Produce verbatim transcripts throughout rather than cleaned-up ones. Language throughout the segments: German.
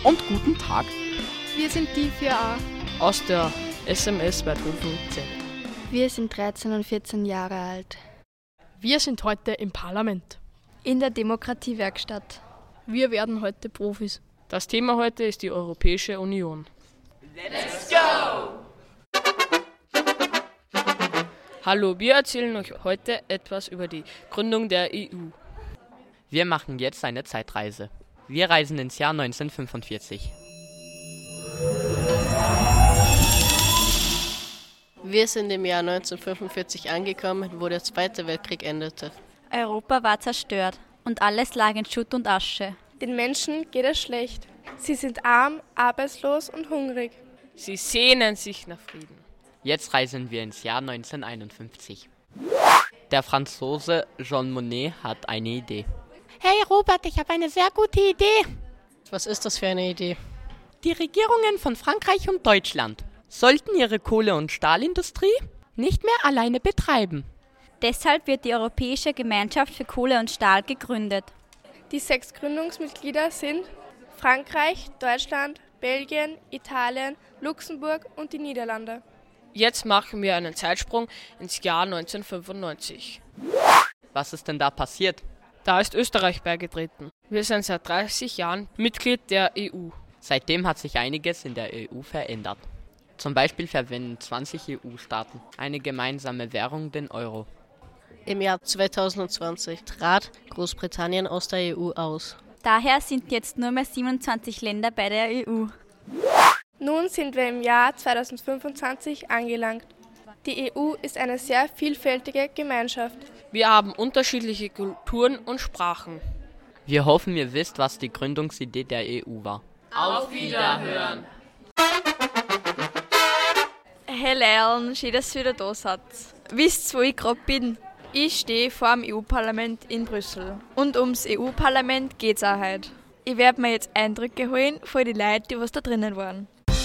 und guten Tag. Wir sind die vier a aus der S M S Weidhofen zehn. Wir sind dreizehn und vierzehn Jahre alt. Wir sind heute im Parlament. In der Demokratiewerkstatt. Wir werden heute Profis. Das Thema heute ist die Europäische Union. Let's go! Hallo, wir erzählen euch heute etwas über die Gründung der E U. Wir machen jetzt eine Zeitreise. Wir reisen ins Jahr neunzehnhundertfünfundvierzig. Wir sind im Jahr neunzehnhundertfünfundvierzig angekommen, wo der Zweite Weltkrieg endete. Europa war zerstört und alles lag in Schutt und Asche. Den Menschen geht es schlecht. Sie sind arm, arbeitslos und hungrig. Sie sehnen sich nach Frieden. Jetzt reisen wir ins Jahr neunzehnhunderteinundfünfzig. Der Franzose Jean Monnet hat eine Idee. Hey Robert, ich habe eine sehr gute Idee. Was ist das für eine Idee? Die Regierungen von Frankreich und Deutschland sollten ihre Kohle- und Stahlindustrie nicht mehr alleine betreiben. Deshalb wird die Europäische Gemeinschaft für Kohle und Stahl gegründet. Die sechs Gründungsmitglieder sind Frankreich, Deutschland, Belgien, Italien, Luxemburg und die Niederlande. Jetzt machen wir einen Zeitsprung ins Jahr neunzehnhundertfünfundneunzig. Was ist denn da passiert? Da ist Österreich beigetreten. Wir sind seit dreißig Jahren Mitglied der E U. Seitdem hat sich einiges in der E U verändert. Zum Beispiel verwenden zwanzig E U-Staaten eine gemeinsame Währung, den Euro. Im Jahr zweitausendzwanzig trat Großbritannien aus der E U aus. Daher sind jetzt nur mehr siebenundzwanzig Länder bei der E U. Nun sind wir im Jahr zweitausendfünfundzwanzig angelangt. Die E U ist eine sehr vielfältige Gemeinschaft. Wir haben unterschiedliche Kulturen und Sprachen. Wir hoffen, ihr wisst, was die Gründungsidee der E U war. Auf Wiederhören! Hey Leon, schön, dass ihr wieder da seid. Wisst ihr, wo ich gerade bin? Ich stehe vor dem E U-Parlament in Brüssel. Und ums E U-Parlament geht's auch heute. Ich werde mir jetzt Eindrücke holen von den Leuten, die was da drinnen waren.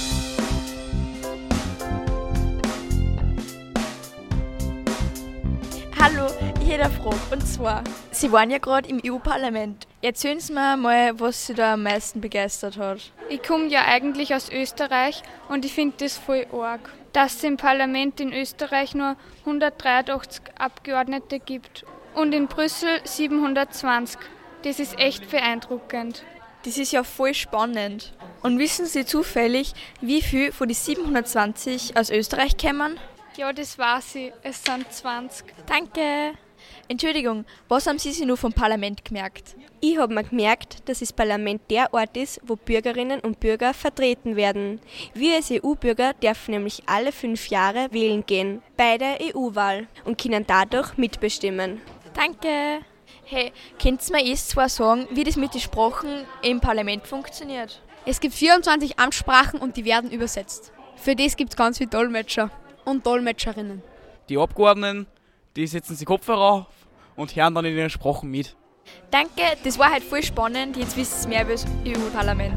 Hallo, ich hätte eine Frage. Und zwar, Sie waren ja gerade im E U-Parlament. Erzählen Sie mir mal, was Sie da am meisten begeistert hat. Ich komme ja eigentlich aus Österreich und ich finde das voll arg, dass es im Parlament in Österreich nur hundertdreiundachtzig Abgeordnete gibt und in Brüssel siebenhundertzwanzig. Das ist echt beeindruckend. Das ist ja voll spannend. Und wissen Sie zufällig, wie viel von den siebenhundertzwanzig aus Österreich kommen? Ja, das weiß ich. Es sind zwanzig. Danke. Entschuldigung, was haben Sie sich nur vom Parlament gemerkt? Ich habe mir gemerkt, dass das Parlament der Ort ist, wo Bürgerinnen und Bürger vertreten werden. Wir als E U-Bürger dürfen nämlich alle fünf Jahre wählen gehen, bei der E U-Wahl, und können dadurch mitbestimmen. Danke. Hey, könnt ihr mir erst zwar sagen, wie das mit den Sprachen im Parlament funktioniert? Es gibt vierundzwanzig Amtssprachen und die werden übersetzt. Für das gibt es ganz viele Dolmetscher und Dolmetscherinnen. Die Abgeordneten, die setzen sich Kopfhörer auf und hören dann in ihren Sprachen mit. Danke, das war halt voll spannend. Jetzt wisst ihr mehr über das E U-Parlament.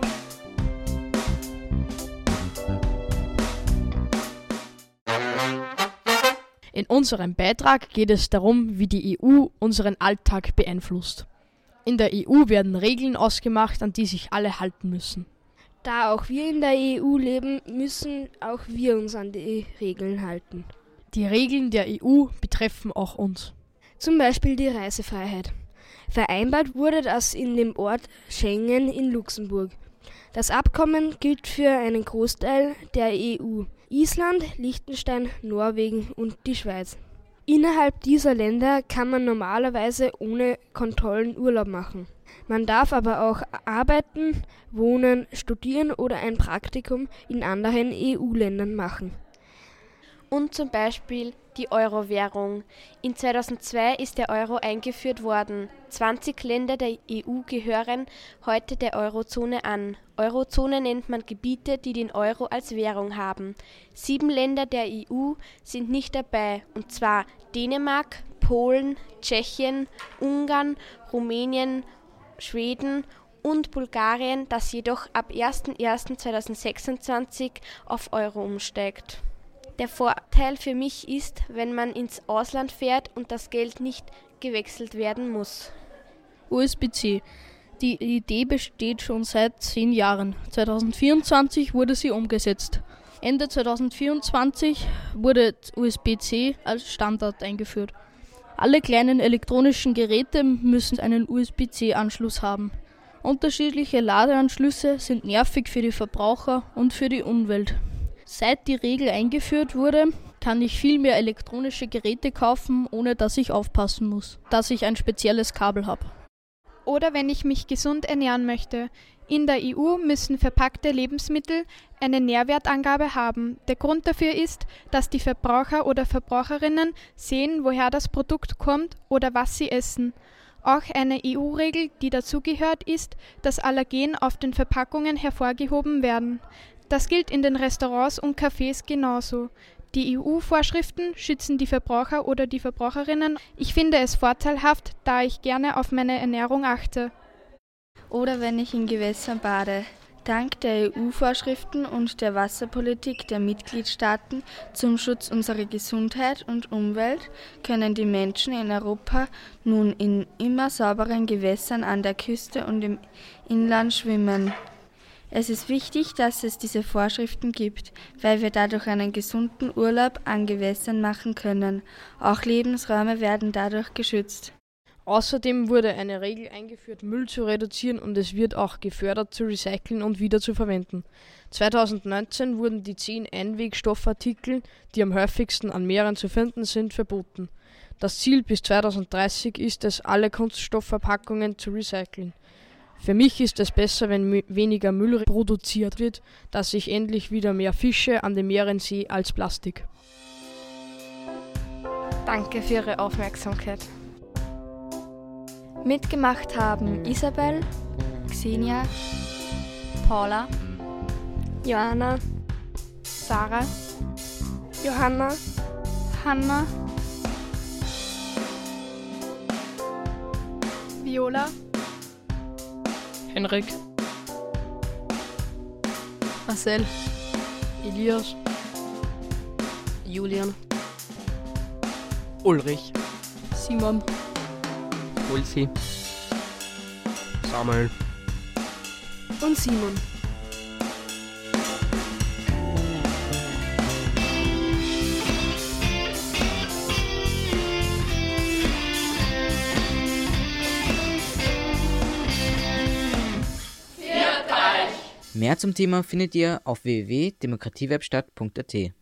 In unserem Beitrag geht es darum, wie die E U unseren Alltag beeinflusst. In der E U werden Regeln ausgemacht, an die sich alle halten müssen. Da auch wir in der E U leben, müssen auch wir uns an die Regeln halten. Die Regeln der E U betreffen auch uns. Zum Beispiel die Reisefreiheit. Vereinbart wurde das in dem Ort Schengen in Luxemburg. Das Abkommen gilt für einen Großteil der E U. Island, Liechtenstein, Norwegen und die Schweiz. Innerhalb dieser Länder kann man normalerweise ohne Kontrollen Urlaub machen. Man darf aber auch arbeiten, wohnen, studieren oder ein Praktikum in anderen E U-Ländern machen. Und zum Beispiel die Euro-Währung. In zweitausendzwei ist der Euro eingeführt worden. zwanzig Länder der E U gehören heute der Eurozone an. Eurozone nennt man Gebiete, die den Euro als Währung haben. Sieben Länder der E U sind nicht dabei, und zwar Dänemark, Polen, Tschechien, Ungarn, Rumänien, Schweden und Bulgarien, das jedoch ab erster erster zweitausendsechsundzwanzig auf Euro umsteigt. Der Vorteil für mich ist, wenn man ins Ausland fährt und das Geld nicht gewechselt werden muss. U S B C. Die Idee besteht schon seit zehn Jahren. zweitausendvierundzwanzig wurde sie umgesetzt. Ende zweitausendvierundzwanzig wurde U S B C als Standard eingeführt. Alle kleinen elektronischen Geräte müssen einen U S B C-Anschluss haben. Unterschiedliche Ladeanschlüsse sind nervig für die Verbraucher und für die Umwelt. Seit die Regel eingeführt wurde, kann ich viel mehr elektronische Geräte kaufen, ohne dass ich aufpassen muss, dass ich ein spezielles Kabel habe. Oder wenn ich mich gesund ernähren möchte. In der E U müssen verpackte Lebensmittel eine Nährwertangabe haben. Der Grund dafür ist, dass die Verbraucher oder Verbraucherinnen sehen, woher das Produkt kommt oder was sie essen. Auch eine E U-Regel, die dazugehört, ist, dass Allergen auf den Verpackungen hervorgehoben werden. Das gilt in den Restaurants und Cafés genauso. Die E U-Vorschriften schützen die Verbraucher oder die Verbraucherinnen. Ich finde es vorteilhaft, da ich gerne auf meine Ernährung achte. Oder wenn ich in Gewässern bade. Dank der E U-Vorschriften und der Wasserpolitik der Mitgliedstaaten zum Schutz unserer Gesundheit und Umwelt können die Menschen in Europa nun in immer sauberen Gewässern an der Küste und im Inland schwimmen. Es ist wichtig, dass es diese Vorschriften gibt, weil wir dadurch einen gesunden Urlaub an Gewässern machen können. Auch Lebensräume werden dadurch geschützt. Außerdem wurde eine Regel eingeführt, Müll zu reduzieren, und es wird auch gefördert, zu recyceln und wieder zu verwenden. zweitausendneunzehn wurden die zehn Einwegstoffartikel, die am häufigsten an Meeren zu finden sind, verboten. Das Ziel bis zweitausenddreißig ist es, alle Kunststoffverpackungen zu recyceln. Für mich ist es besser, wenn m- weniger Müll produziert wird, dass ich endlich wieder mehr Fische an den Meeren sehe als Plastik. Danke für Ihre Aufmerksamkeit. Mitgemacht haben Isabel, Xenia, Paula, Johanna, Sarah, Johanna, Hanna, Viola, Henrik, Marcel, Elias, Julian, Ulrich, Simon, Ulsi, Samuel und Simon. Mehr zum Thema findet ihr auf w w w punkt demokratiewerkstatt punkt a t.